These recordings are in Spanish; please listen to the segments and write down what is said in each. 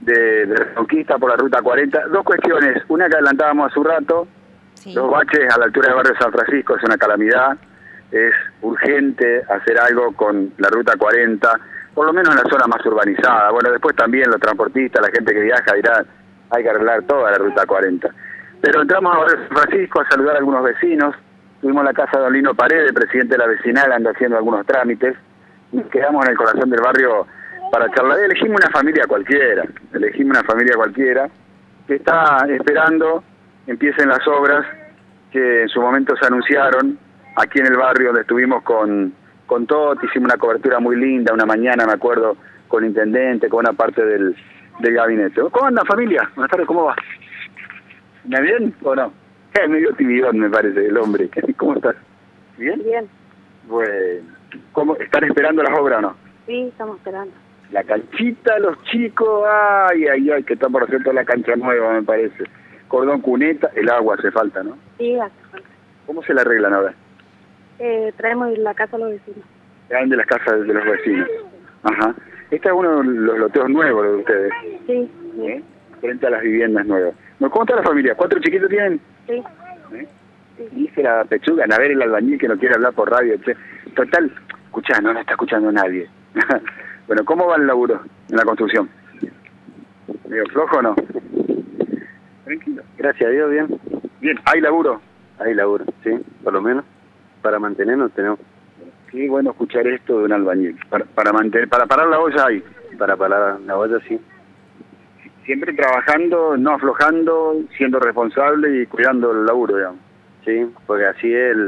de Reconquista por la Ruta 40. Dos cuestiones, una que adelantábamos hace un rato, Sí. los baches a la altura del barrio San Francisco es una calamidad, es urgente hacer algo con la Ruta 40, por lo menos en la zona más urbanizada. Bueno, después también los transportistas, la gente que viaja dirá, hay que arreglar toda la Ruta 40. Pero entramos a barrio San Francisco a saludar a algunos vecinos, tuvimos la casa de Don Lino Paredes, presidente de la vecinal, anda haciendo algunos trámites, nos quedamos en el corazón del barrio para charlar. Elegimos una familia cualquiera que está esperando empiecen las obras que en su momento se anunciaron aquí en el barrio donde estuvimos con Toti, hicimos una cobertura muy linda, una mañana me acuerdo, con el intendente, con una parte del gabinete. ¿Cómo anda familia? Buenas tardes, ¿cómo va? ¿Me bien o no? Es medio timidón me parece el hombre. ¿Cómo estás? ¿Bien? Bien. Bueno, ¿cómo están esperando las obras o no? Sí, estamos esperando. La canchita, los chicos, ay, que están por hacer toda la cancha nueva, me parece. Cordón cuneta, el agua hace falta, ¿no? Sí, hace falta. ¿Cómo se la arreglan ahora? Traemos la casa a los vecinos. Traen de las casas de los vecinos. Ajá. Este es uno de los loteos nuevos de ustedes, Sí, sí. frente a las viviendas nuevas. ¿Cómo está la familia? ¿4 chiquitos tienen? Sí. Dice la pechuga, a ver el albañil que no quiere hablar por radio, che. Total, escuchá, no está escuchando nadie. Bueno, ¿cómo va el laburo en la construcción? ¿Medio flojo o no? Tranquilo. Gracias a Dios, bien. Bien, ¿hay laburo? Hay laburo, sí, por lo menos. Para mantenernos tenemos. Qué bueno escuchar esto de un albañil. Para parar la olla hay. Para parar la olla, sí. Siempre trabajando, no aflojando, siendo responsable y cuidando el laburo, digamos. Sí, porque así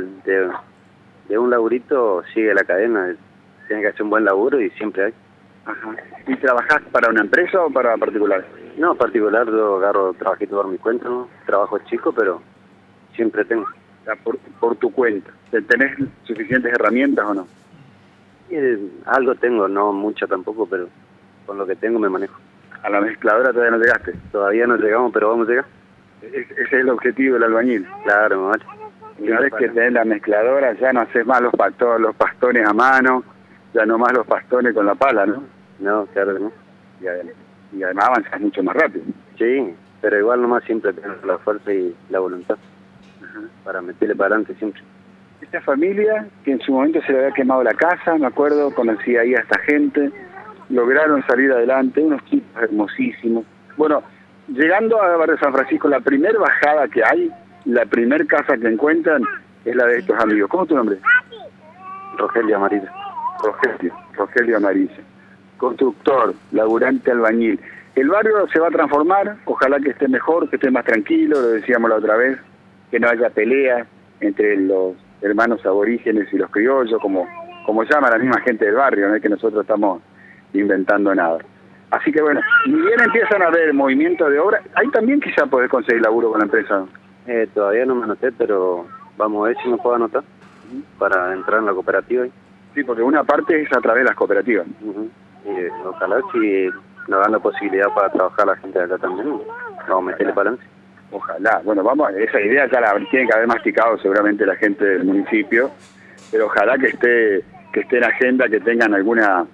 de un laburito sigue la cadena. Tiene que hacer un buen laburo y siempre hay. Ajá. ¿Y trabajás para una empresa o para particular? No, particular, yo agarro trabajito por mi cuenta, ¿no? Trabajo chico, pero siempre tengo. O sea, por tu cuenta. ¿Tenés suficientes herramientas o no? Algo tengo, no mucho tampoco, pero con lo que tengo me manejo. ¿A la mezcladora todavía no llegaste? Todavía no llegamos, pero vamos a llegar. Ese es el objetivo del albañil. Claro, me vale. Una vez que tenés la mezcladora, ya no haces más los pastones a mano, ya no más los pastones con la pala, ¿no? No, claro que no. Y además avanzas mucho más rápido. Sí, pero igual nomás siempre tengo la fuerza y la voluntad. Ajá. Para meterle para adelante siempre. Esta familia, que en su momento se le había quemado la casa, me acuerdo, conocí ahí a esta gente, lograron salir adelante, unos chicos hermosísimos. Bueno, llegando a Barrio San Francisco, la primer bajada que hay, la primer casa que encuentran, es la de estos amigos. ¿Cómo es tu nombre? Rogelio Amarilla. Rogelio Amarilla. Constructor, laburante albañil. El barrio se va a transformar, ojalá que esté mejor, que esté más tranquilo, lo decíamos la otra vez, que no haya peleas entre los hermanos aborígenes y los criollos, como llama la misma gente del barrio, no es que nosotros estamos inventando nada. Así que bueno, ni bien empiezan a haber movimientos de obra, ahí también quizá podés conseguir laburo con la empresa. Todavía no me anoté, pero vamos a ver si me puedo anotar para entrar en la cooperativa. Sí, porque una parte es a través de las cooperativas. Y ojalá si nos dan la posibilidad para trabajar la gente de acá también, vamos a meterle para adelante. Ojalá, bueno, vamos, esa idea ya la tiene que haber masticado seguramente la gente del municipio, pero ojalá que esté en agenda, que tengan alguna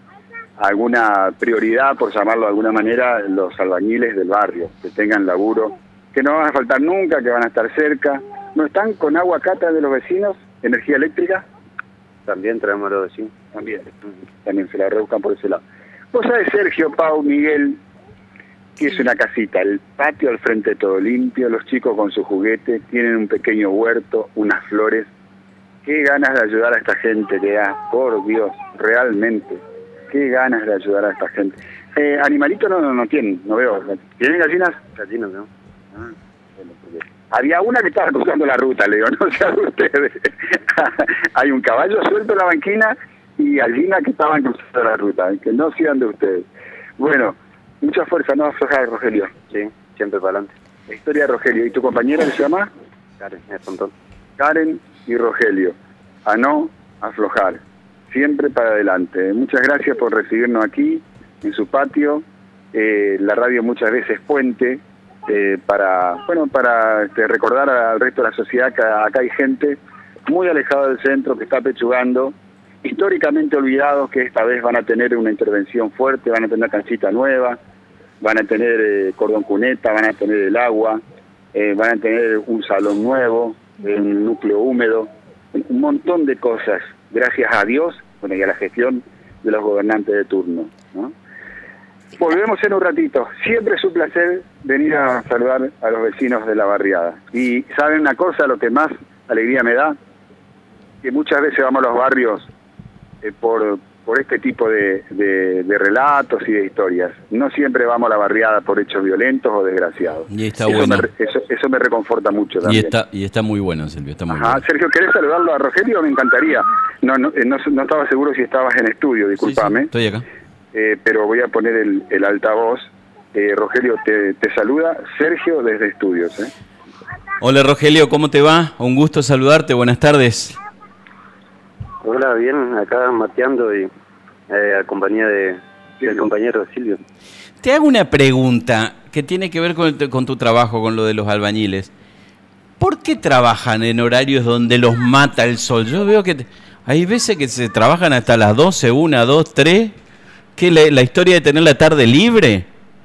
prioridad, por llamarlo de alguna manera, los albañiles del barrio, que tengan laburo, que no van a faltar nunca, que van a estar cerca. ¿No están con agua cata de los vecinos, energía eléctrica? También traemos a los vecinos. También se la rebuscan por ese lado. Vos sabés, Sergio, Pau, Miguel, que es una casita, el patio al frente todo limpio, los chicos con sus juguetes, tienen un pequeño huerto, unas flores. Qué ganas de ayudar a esta gente, que por Dios, realmente, qué ganas de ayudar a esta gente. Animalitos no tienen, no veo. ¿Tienen gallinas? Gallinas, ¿no? Bueno, porque había una que estaba cruzando la ruta, le digo, no sean ustedes. Hay un caballo suelto en la banquina y gallinas que estaban cruzando la ruta, que no sean de ustedes. Bueno, mucha fuerza, no aflojar, Rogelio. Sí, siempre para adelante. La historia de Rogelio. ¿Y tu compañera se llama? Karen, es montón. Karen y Rogelio. A no aflojar. Siempre para adelante. Muchas gracias por recibirnos aquí, en su patio. La radio muchas veces puente para recordar al resto de la sociedad que acá hay gente muy alejada del centro que está pechugando, históricamente olvidados, que esta vez van a tener una intervención fuerte, van a tener una canchita nueva, van a tener cordón cuneta, van a tener el agua, van a tener un salón nuevo, un núcleo húmedo, un montón de cosas, gracias a Dios, bueno, y a la gestión de los gobernantes de turno, ¿no? Volvemos en un ratito. Siempre es un placer venir a saludar a los vecinos de la barriada. Y ¿saben una cosa? Lo que más alegría me da, que muchas veces vamos a los barrios por este tipo de relatos y de historias. No siempre vamos a la barriada por hechos violentos o desgraciados. Y está bueno. Eso me reconforta mucho también. Y está muy bueno, Silvio, está muy Ajá. bueno. Sergio, ¿querés saludarlo a Rogelio? Me encantaría. No estaba seguro si estabas en estudio, discúlpame. Sí, estoy acá. Pero voy a poner el altavoz. Rogelio, te saluda Sergio desde estudios. Hola Rogelio, ¿cómo te va? Un gusto saludarte, buenas tardes. Hola, bien, acá mateando y a compañía del compañero Silvio. Te hago una pregunta que tiene que ver con tu trabajo, con lo de los albañiles. ¿Por qué trabajan en horarios donde los mata el sol? Yo veo que hay veces que se trabajan hasta las 12, 1, 2, 3. ¿Qué la historia de tener la tarde libre?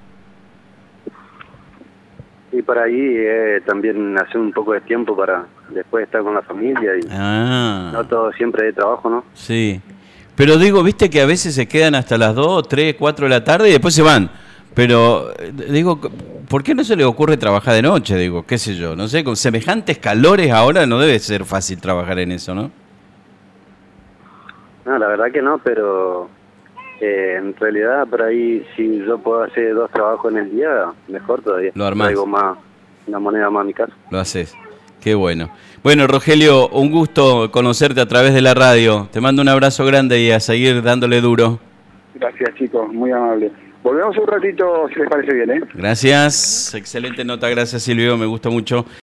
Y para ahí también hacer un poco de tiempo para después estar con la familia y no todo siempre de trabajo, ¿no? Sí, pero digo, viste que a veces se quedan hasta las 2, 3, 4 de la tarde y después se van. Pero digo, ¿por qué no se les ocurre trabajar de noche? Digo, qué sé yo, no sé, con semejantes calores ahora no debe ser fácil trabajar en eso, ¿no? No, la verdad que no, pero en realidad por ahí si yo puedo hacer 2 trabajos en el día, mejor todavía. Lo armás. Traigo más, una moneda más a mi casa. Lo haces. Qué bueno. Bueno, Rogelio, un gusto conocerte a través de la radio. Te mando un abrazo grande y a seguir dándole duro. Gracias, chicos, muy amable. Volvemos un ratito, si les parece bien, ¿eh? Gracias. Excelente nota, gracias Silvio, me gusta mucho.